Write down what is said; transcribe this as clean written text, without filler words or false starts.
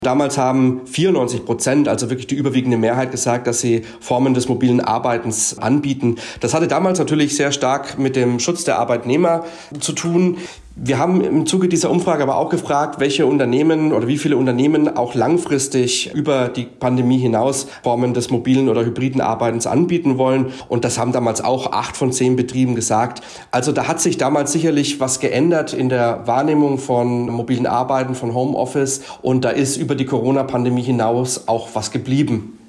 Damals haben 94%, also wirklich die überwiegende Mehrheit, gesagt, dass sie Formen des mobilen Arbeitens anbieten. Das hatte damals natürlich sehr stark mit dem Schutz der Arbeitnehmer zu tun. Wir haben im Zuge dieser Umfrage aber auch gefragt, welche Unternehmen oder wie viele Unternehmen auch langfristig über die Pandemie hinaus Formen des mobilen oder hybriden Arbeitens anbieten wollen. Und das haben damals auch 8 von 10 Betrieben gesagt. Also da hat sich damals sicherlich was geändert in der Wahrnehmung von mobilen Arbeiten, von Homeoffice. Und da ist über die Corona-Pandemie hinaus auch was geblieben.